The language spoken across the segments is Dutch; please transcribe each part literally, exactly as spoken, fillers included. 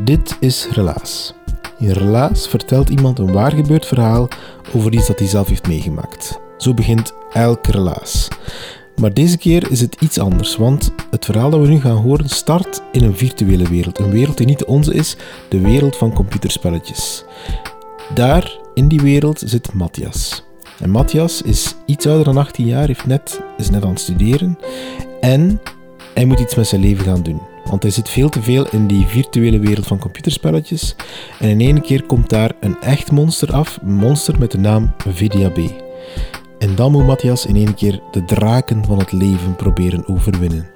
Dit is Relaas. In Relaas vertelt iemand een waar gebeurd verhaal over iets dat hij zelf heeft meegemaakt. Zo begint elk Relaas. Maar deze keer is het iets anders, want het verhaal dat we nu gaan horen start in een virtuele wereld. Een wereld die niet de onze is, de wereld van computerspelletjes. Daar, in die wereld, zit Matthias. En Matthias is iets ouder dan achttien jaar, heeft net, is net aan het studeren. En hij moet iets met zijn leven gaan doen. Want hij zit veel te veel in die virtuele wereld van computerspelletjes. En in één keer komt daar een echt monster af. Een monster met de naam V D A B. En dan moet Matthias in één keer de draken van het leven proberen overwinnen.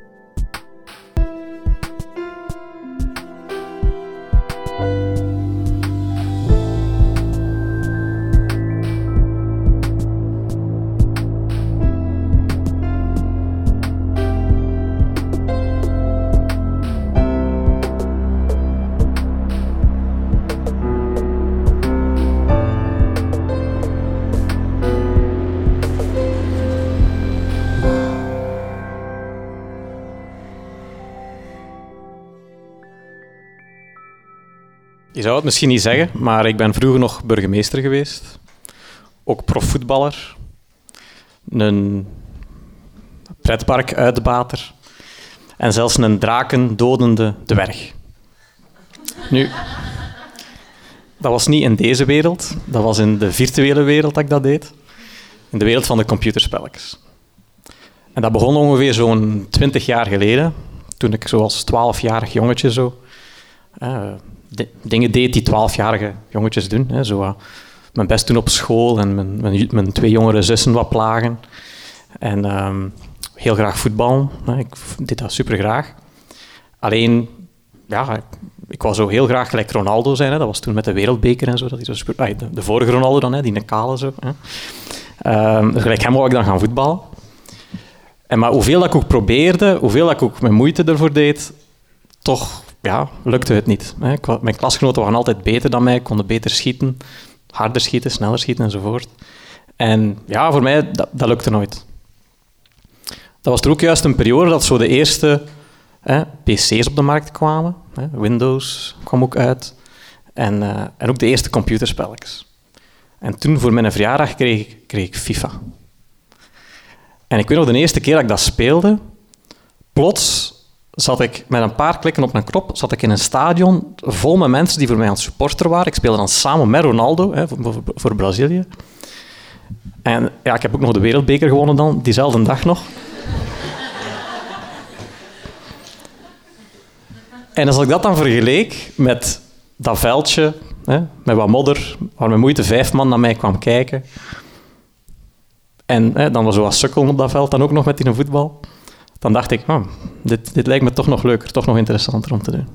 Je zou het misschien niet zeggen, maar ik ben vroeger nog burgemeester geweest. Ook profvoetballer. Een pretparkuitbater. En zelfs een drakendodende dwerg. Nu, dat was niet in deze wereld. Dat was in de virtuele wereld dat ik dat deed. In de wereld van de computerspelletjes. En dat begon ongeveer zo'n twintig jaar geleden. Toen ik zoals twaalfjarig jongetje zo... Uh, De, dingen deed die twaalfjarige jongetjes doen. Hè. Zo, uh, mijn best doen op school en mijn, mijn, mijn twee jongere zussen wat plagen. En um, heel graag voetballen. Hè. Ik deed dat supergraag. Alleen, ja, ik, ik wou zo heel graag gelijk Ronaldo zijn. Hè. Dat was toen met de wereldbeker en zo. Dat hij zo super, ah, de, de vorige Ronaldo dan, hè, die een kale zo. Hè. Um, dus gelijk hem wou ik dan gaan voetballen. En maar hoeveel dat ik ook probeerde, hoeveel dat ik ook mijn moeite ervoor deed, toch... Ja, lukte het niet. Mijn klasgenoten waren altijd beter dan mij, konden beter schieten, harder schieten, sneller schieten enzovoort. En ja, voor mij, dat, dat lukte nooit. Dat was er ook juist een periode dat zo de eerste hè, P C's op de markt kwamen. Hè, Windows kwam ook uit. En, uh, en ook de eerste computerspelletjes. En toen, voor mijn verjaardag, kreeg ik, kreeg ik FIFA. En ik weet nog, de eerste keer dat ik dat speelde, plots... zat ik met een paar klikken op mijn knop, zat ik in een stadion vol met mensen die voor mij aan het supporter waren. Ik speelde dan samen met Ronaldo, hè, voor, voor, voor Brazilië. En ja, ik heb ook nog de wereldbeker gewonnen dan, diezelfde dag nog. En als ik dat dan vergeleek met dat veldje, hè, met wat modder, waar met moeite vijf man naar mij kwam kijken. En hè, dan was zo wat sukkelen op dat veld, dan ook nog met die voetbal. Dan dacht ik, oh, dit, dit lijkt me toch nog leuker, toch nog interessanter om te doen.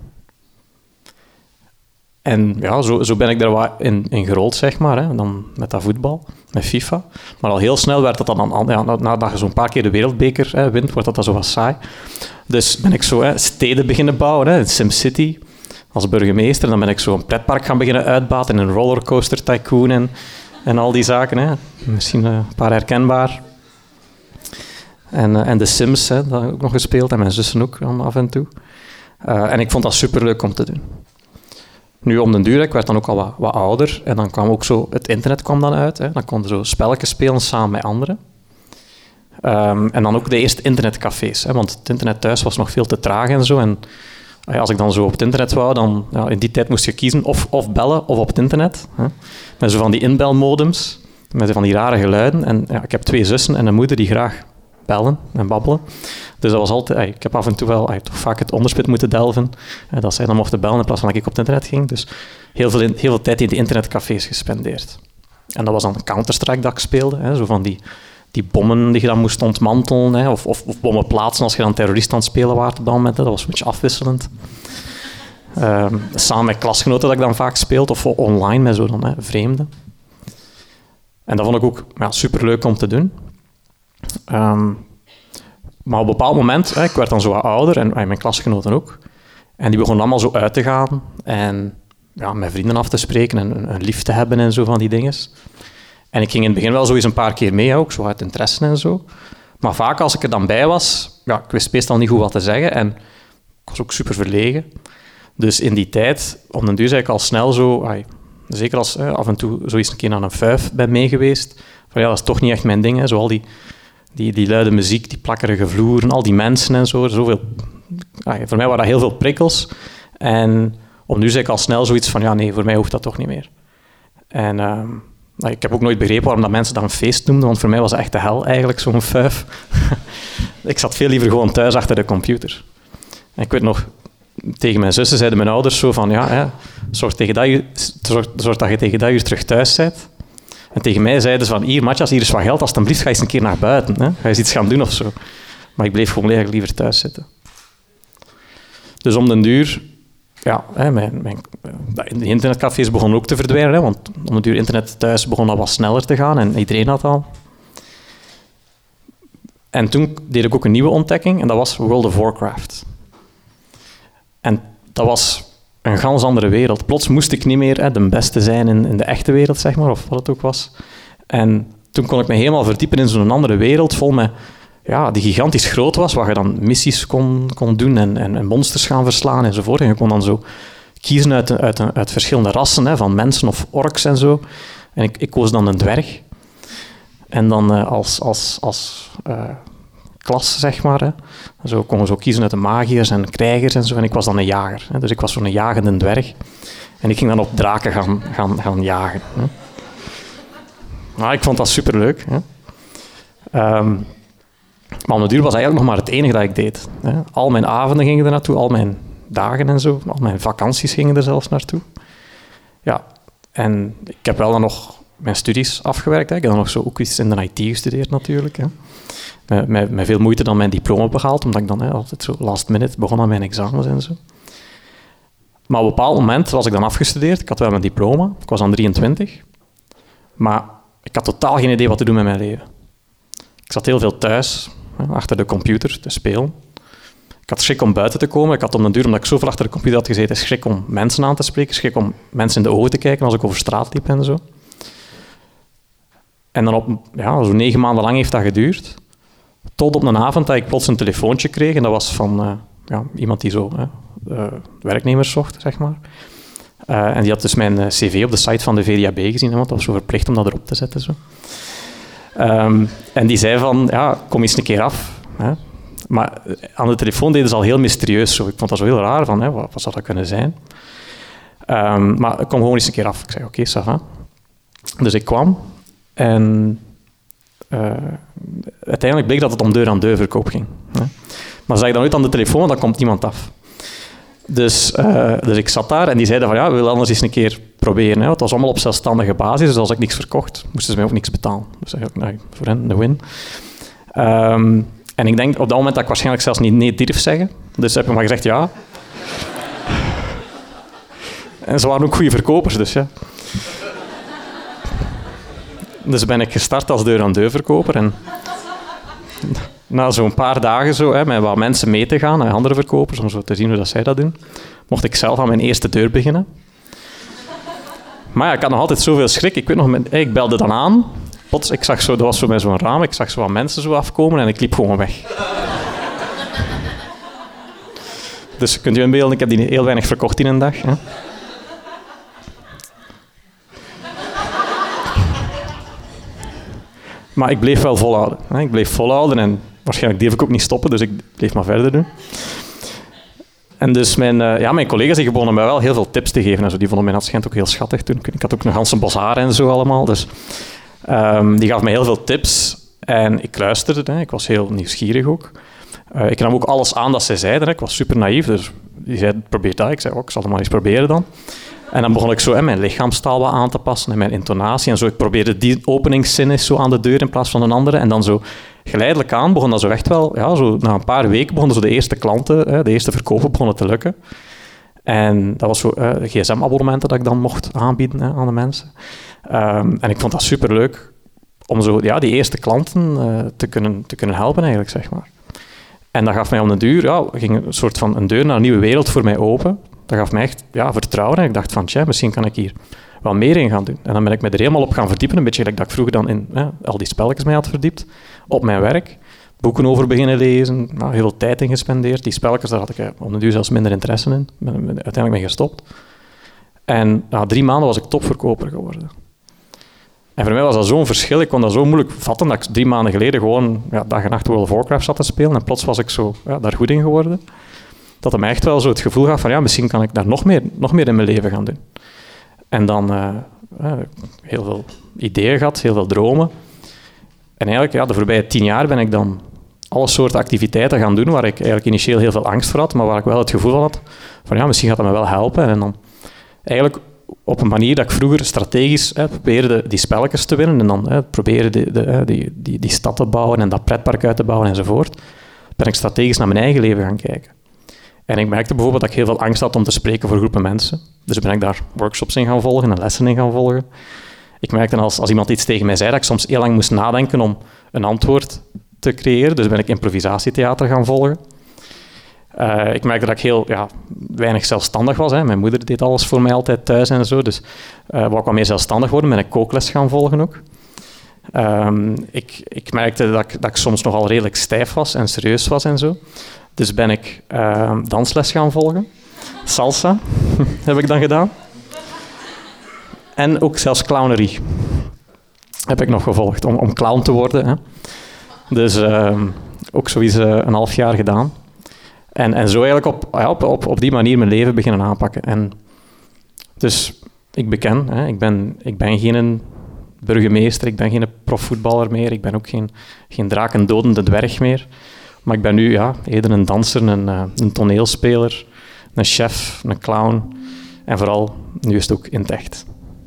En ja, zo, zo ben ik er wat in, in gerold, zeg maar. Hè. Dan met dat voetbal, met FIFA. Maar al heel snel werd dat dan... Ja, nadat je zo'n paar keer de wereldbeker hè, wint, wordt dat dan zo wat saai. Dus ben ik zo hè, steden beginnen bouwen, hè, in SimCity, als burgemeester. Dan ben ik zo een pretpark gaan beginnen uitbaten, een rollercoaster tycoon en, en al die zaken. Hè. Misschien een paar herkenbaar. En, uh, en de Sims, hè, dat heb ik ook nog gespeeld. En mijn zussen ook af en toe. Uh, en ik vond dat superleuk om te doen. Nu, om den duur, ik werd dan ook al wat, wat ouder. En dan kwam ook zo... Het internet kwam dan uit. Hè. Dan konden zo spelletjes spelen samen met anderen. Um, en dan ook de eerste internetcafés. Hè, want het internet thuis was nog veel te traag en zo. En uh, als ik dan zo op het internet wou, dan... Ja, in die tijd moest je kiezen of, of bellen of op het internet. Hè. Met zo van die inbelmodems. Met van die rare geluiden. En ja, ik heb twee zussen en een moeder die graag... bellen en babbelen. Dus dat was altijd... Ik heb af en toe wel toch vaak het onderspit moeten delven. Dat zij dan mochten bellen in plaats van dat ik op het internet ging. Dus heel veel, heel veel tijd in de internetcafés gespendeerd. En dat was dan Counter-Strike dat ik speelde. Hè, zo van die, die bommen die je dan moest ontmantelen. Hè, of, of, of bommen plaatsen als je dan terrorist aan het spelen was op dat moment. Hè, dat was een beetje afwisselend. Um, samen met klasgenoten dat ik dan vaak speelde. Of online met zo dan, hè, vreemden. En dat vond ik ook ja, superleuk om te doen. Um, maar op een bepaald moment, hè, ik werd dan zo wat ouder en, en mijn klasgenoten ook. En die begonnen allemaal zo uit te gaan en ja, met vrienden af te spreken en een lief te hebben en zo van die dingen. En ik ging in het begin wel zo eens een paar keer mee, ook zo uit interesse en zo. Maar vaak als ik er dan bij was, ja, ik wist meestal niet goed wat te zeggen en ik was ook super verlegen. Dus in die tijd, om den duur zei ik al snel zo... Ay, zeker als eh, af en toe zoiets een keer aan een fuif ben mee geweest. Van ja, dat is toch niet echt mijn ding. Hè. Zo al die, die, die luide muziek, die plakkerige vloeren, al die mensen en zo. Zoveel, ay, voor mij waren dat heel veel prikkels. En om nu zei ik al snel zoiets van... Ja, nee, voor mij hoeft dat toch niet meer. En... Uh, Nou, ik heb ook nooit begrepen waarom dat mensen dat een feest noemden, want voor mij was het echt de hel eigenlijk, zo'n fuif. Ik zat veel liever gewoon thuis achter de computer. En ik weet nog, tegen mijn zussen zeiden mijn ouders zo van, ja, hè, zorg, tegen dat je, zorg, zorg dat je tegen dat uur terug thuis bent. En tegen mij zeiden ze van, hier Matthias, hier is wat geld, alsjeblieft ga eens een keer naar buiten. Hè. Ga eens iets gaan doen of zo. Maar ik bleef gewoon eigenlijk liever thuis zitten. Dus om den duur... Ja, hè, mijn, mijn, de internetcafés begonnen ook te verdwijnen, hè, want om het duur internet thuis begon al wat sneller te gaan en iedereen had al. En toen deed ik ook een nieuwe ontdekking en dat was World of Warcraft. En dat was een ganz andere wereld. Plots moest ik niet meer hè, de beste zijn in, in de echte wereld, zeg maar, of wat het ook was. En toen kon ik me helemaal verdiepen in zo'n andere wereld, vol met... Ja, die gigantisch groot was, waar je dan missies kon, kon doen en, en, en monsters gaan verslaan enzovoort. En je kon dan zo kiezen uit, uit, uit verschillende rassen, hè, van mensen of orks en zo. En ik, ik koos dan een dwerg. En dan uh, als, als, als uh, klas, zeg maar. Hè. Zo kon je zo kiezen uit de magiërs en krijgers en zo. En ik was dan een jager. Hè. Dus ik was zo'n jagende dwerg. En ik ging dan op draken gaan, gaan, gaan jagen. Hè. Nou, ik vond dat superleuk. Hè. Um, Maar om de duur was eigenlijk nog maar het enige dat ik deed. Al mijn avonden gingen er naartoe, al mijn dagen en zo. Al mijn vakanties gingen er zelfs naartoe. Ja, en ik heb wel dan nog mijn studies afgewerkt. Hè. Ik heb dan nog zo ook iets in de I T gestudeerd natuurlijk. Hè. Met, met, met veel moeite dan mijn diploma behaald, omdat ik dan hè, altijd zo last minute begon aan mijn examens en zo. Maar op een bepaald moment was ik dan afgestudeerd. Ik had wel mijn diploma. Ik was dan drieëntwintig. Maar ik had totaal geen idee wat te doen met mijn leven. Ik zat heel veel thuis, achter de computer, te spelen. Ik had schrik om buiten te komen. Ik had om den duur, omdat ik zoveel achter de computer had gezeten, schrik om mensen aan te spreken, schrik om mensen in de ogen te kijken als ik over straat liep en zo. En dan op, ja, zo'n negen maanden lang heeft dat geduurd. Tot op een avond dat ik plots een telefoontje kreeg. En dat was van uh, ja, iemand die zo uh, uh, werknemers zocht, zeg maar. Uh, en die had dus mijn uh, cv op de site van de V D A B gezien, hè, want dat was zo verplicht om dat erop te zetten. Zo. Um, en die zei van, ja, kom eens een keer af. Hè. Maar aan de telefoon deden ze al heel mysterieus. Zo. Ik vond dat zo heel raar, van, hè, wat, wat zou dat kunnen zijn? Um, maar kom gewoon eens een keer af. Ik zei, oké, okay, ça va. Dus ik kwam en uh, uiteindelijk bleek dat het om deur-aan-deur verkoop ging. Hè. Maar zei ik dan uit aan de telefoon, dan komt niemand af. Dus, uh, dus ik zat daar en die zeiden van, ja, we willen anders eens een keer proberen. Hè. Het was allemaal op zelfstandige basis, dus als ik niks verkocht, moesten ze mij ook niks betalen. Dus eigenlijk, nou, voor hen een win. Um, en ik denk op dat moment dat ik waarschijnlijk zelfs niet nee durf zeggen. Dus heb ik maar gezegd, ja. En ze waren ook goede verkopers, dus ja. Dus ben ik gestart als deur-aan-deur verkoper en... Na zo'n paar dagen zo, hè, met wat mensen mee te gaan, andere verkopers, om zo te zien hoe dat zij dat doen, mocht ik zelf aan mijn eerste deur beginnen. Maar ja, ik had nog altijd zoveel schrik. Ik weet nog, ik belde dan aan. Plots, ik zag zo, dat was zo met zo'n raam, ik zag zo wat mensen zo afkomen en ik liep gewoon weg. Dus kunt u inbeelden, ik heb die heel weinig verkocht in een dag. Hè. Maar ik bleef wel volhouden. Hè. Ik bleef volhouden en waarschijnlijk durf ik ook niet stoppen, dus ik bleef maar verder doen. En dus mijn, uh, ja, mijn collega's die begonnen mij wel heel veel tips te geven. En zo. Die vonden mij waarschijnlijk ook heel schattig toen. Ik had ook een ganse bos haar en zo allemaal. Dus, um, die gaf mij heel veel tips en ik luisterde. Hè. Ik was heel nieuwsgierig ook. Uh, ik nam ook alles aan dat zij zeiden. Hè. Ik was super naïef, dus die zei, probeer dat. Ik zei, oh, ik zal het maar eens proberen dan. En dan begon ik zo hè, mijn lichaamstaal wat aan te passen en mijn intonatie. En zo, ik probeerde die openingszin zo aan de deur in plaats van een andere. En dan zo geleidelijk aan begon dat zo echt wel... Ja, zo, na een paar weken begonnen zo de eerste klanten, hè, de eerste verkopen begonnen te lukken. En dat was zo uh, G S M-abonnementen dat ik dan mocht aanbieden hè, aan de mensen. Um, en ik vond dat superleuk om zo, ja, die eerste klanten uh, te, kunnen, te kunnen helpen eigenlijk, zeg maar. En dat gaf mij om de duur, ja, ging een soort van een deur naar een nieuwe wereld voor mij open. Dat gaf mij echt ja, vertrouwen. En ik dacht van, tja, misschien kan ik hier wel meer in gaan doen. En dan ben ik me er helemaal op gaan verdiepen. Een beetje gelijk dat ik vroeger dan in hè, al die spelletjes mee had verdiept. Op mijn werk. boeken over beginnen lezen, nou, heel veel tijd in gespendeerd. Die spelletjes, daar had ik op de duur zelfs minder interesse in. Ben, ben uiteindelijk mee gestopt. En na drie maanden was ik topverkoper geworden. En voor mij was dat zo'n verschil. Ik kon dat zo moeilijk vatten dat ik drie maanden geleden gewoon ja, dag en nacht World of Warcraft zat te spelen. En plots was ik zo ja, daar goed in geworden. Dat het mij echt wel zo het gevoel gaf van ja, misschien kan ik daar nog meer, nog meer in mijn leven gaan doen. En dan uh, uh, heel veel ideeën gehad, heel veel dromen. En eigenlijk, ja, de voorbije tien jaar ben ik dan alle soorten activiteiten gaan doen waar ik eigenlijk initieel heel veel angst voor had, maar waar ik wel het gevoel van had van ja, misschien gaat dat me wel helpen. En dan eigenlijk op een manier dat ik vroeger strategisch hè, probeerde die spelletjes te winnen en dan hè, probeerde die, de, die, die, die stad te bouwen en dat pretpark uit te bouwen enzovoort, ben ik strategisch naar mijn eigen leven gaan kijken. En ik merkte bijvoorbeeld dat ik heel veel angst had om te spreken voor groepen mensen. Dus ben ik daar workshops in gaan volgen en lessen in gaan volgen. Ik merkte als, als iemand iets tegen mij zei, dat ik soms heel lang moest nadenken om een antwoord te creëren. Dus ben ik improvisatietheater gaan volgen. Uh, ik merkte dat ik heel ja, weinig zelfstandig was. Hè. Mijn moeder deed alles voor mij altijd thuis en zo. Dus uh, wou ik wat meer zelfstandig worden, ben ik kookles gaan volgen ook. Um, ik, ik merkte dat ik, dat ik soms nogal redelijk stijf was en serieus was en zo. Dus ben ik uh, dansles gaan volgen. Salsa heb ik dan gedaan. En ook zelfs clownerie heb ik nog gevolgd, om, om clown te worden. Hè. Dus uh, ook zoiets uh, een half jaar gedaan. En, en zo eigenlijk op, ja, op, op, op die manier mijn leven beginnen aanpakken. En dus ik beken, hè, ik, ben, ik ben geen burgemeester, ik ben geen profvoetballer meer, ik ben ook geen, geen drakendodende dwerg meer. Maar ik ben nu ja, eerder een danser, een, een toneelspeler, een chef, een clown. En vooral, nu is het ook in het echt.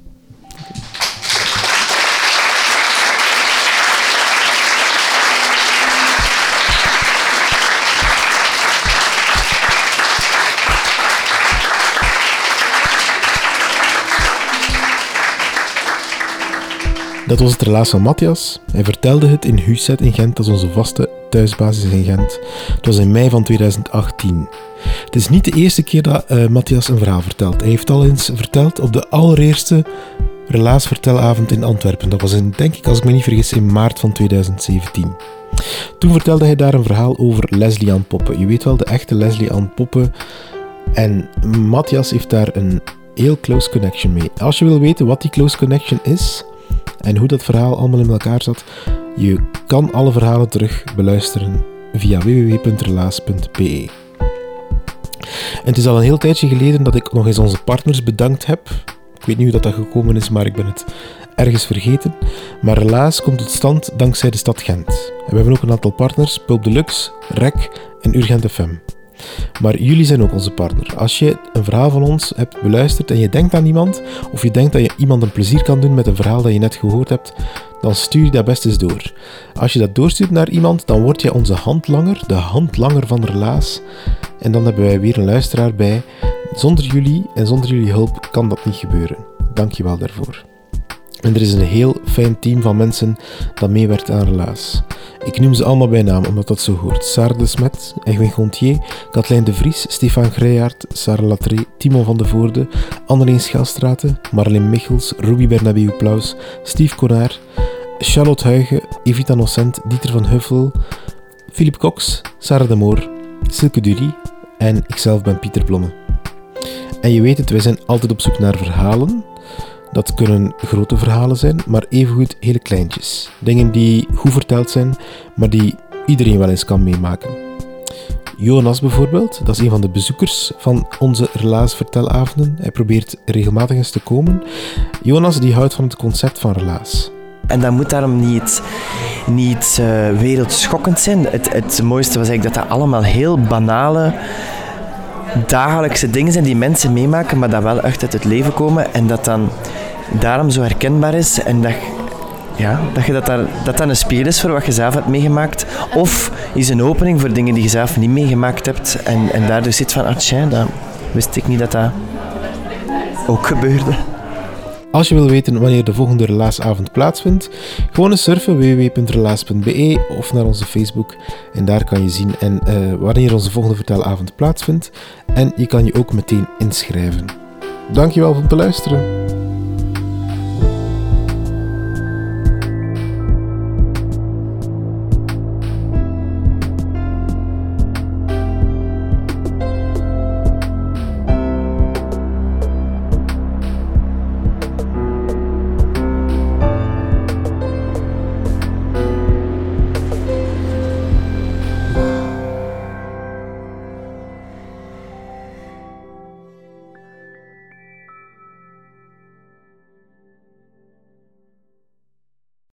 Dat was het relaas van Matthias. Hij vertelde het in Huset in Gent, dat is onze vaste thuisbasis in Gent. Het was in mei van tweeduizend achttien. Het is niet de eerste keer dat uh, Matthias een verhaal vertelt. Hij heeft al eens verteld op de allereerste relaasvertelavond in Antwerpen. Dat was in, denk ik, als ik me niet vergis, in maart van tweeduizend zeventien. Toen vertelde hij daar een verhaal over Leslie Ann Poppe. Je weet wel, de echte Leslie Ann Poppe. En Matthias heeft daar een heel close connection mee. Als je wil weten wat die close connection is en hoe dat verhaal allemaal in elkaar zat, je kan alle verhalen terug beluisteren via w w w punt relaas punt b e. En het is al een heel tijdje geleden dat ik nog eens onze partners bedankt heb. Ik weet niet hoe dat, dat gekomen is, maar ik ben het ergens vergeten. Maar Relaas komt tot stand dankzij de stad Gent. En we hebben ook een aantal partners, Pulp Deluxe, R E C en Urgent F M. Maar jullie zijn ook onze partner. Als je een verhaal van ons hebt beluisterd en je denkt aan iemand, of je denkt dat je iemand een plezier kan doen met een verhaal dat je net gehoord hebt, dan stuur je dat best eens door. Als je dat doorstuurt naar iemand, dan word je onze handlanger, de handlanger van Relaas. En dan hebben wij weer een luisteraar bij. Zonder jullie en zonder jullie hulp kan dat niet gebeuren. Dank je wel daarvoor. En er is een heel fijn team van mensen dat meewerkt aan Relaas. Ik noem ze allemaal bij naam, omdat dat zo hoort. Sarah de Smet, Egwin Gontier, Katlijn de Vries, Stefan Greijaert, Sarah Latré, Timon van de Voorde, Anneleen Schelstraten, Marleen Michels, Ruby Bernabeu Plaus, Steve Konaar, Charlotte Huigen, Evita Nocent, Dieter van Huffel, Philippe Cox, Sarah de Moor, Silke Durie en ikzelf ben Pieter Blomme. En je weet het, wij zijn altijd op zoek naar verhalen. Dat kunnen grote verhalen zijn, maar evengoed hele kleintjes. Dingen die goed verteld zijn, maar die iedereen wel eens kan meemaken. Jonas bijvoorbeeld, dat is een van de bezoekers van onze Relaas vertelavonden. Hij probeert regelmatig eens te komen. Jonas die houdt van het concept van Relaas. En dat moet daarom niet, niet uh, wereldschokkend zijn. Het, het mooiste was eigenlijk dat dat allemaal heel banale, dagelijkse dingen zijn die mensen meemaken, maar dat wel echt uit het leven komen en dat dan daarom zo herkenbaar is en dat, ja, dat, je dat, daar, dat dat een spiegel is voor wat je zelf hebt meegemaakt of is een opening voor dingen die je zelf niet meegemaakt hebt en, en daardoor zit van, ah tja, dat wist ik niet dat dat ook gebeurde. Als je wil weten wanneer de volgende Relaasavond plaatsvindt, gewoon eens surfen w w w punt relaas punt b e of naar onze Facebook en daar kan je zien en, uh, wanneer onze volgende vertelavond plaatsvindt en je kan je ook meteen inschrijven. Dankjewel voor het luisteren.